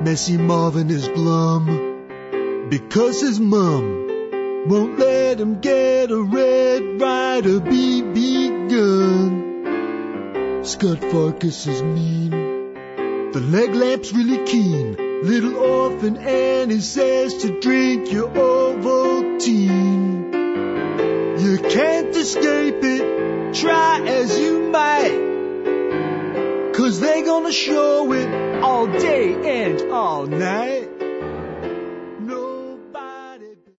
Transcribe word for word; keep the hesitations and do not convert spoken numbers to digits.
Messy Marvin is glum because his mum won't let him get a Red Ryder B B gun. Scott Farkas is mean. The leg lamp's really keen. Little orphan Annie says to drink your Ovaltine. You can't escape it, try as you might, 'cause they gonna show it all day and all night.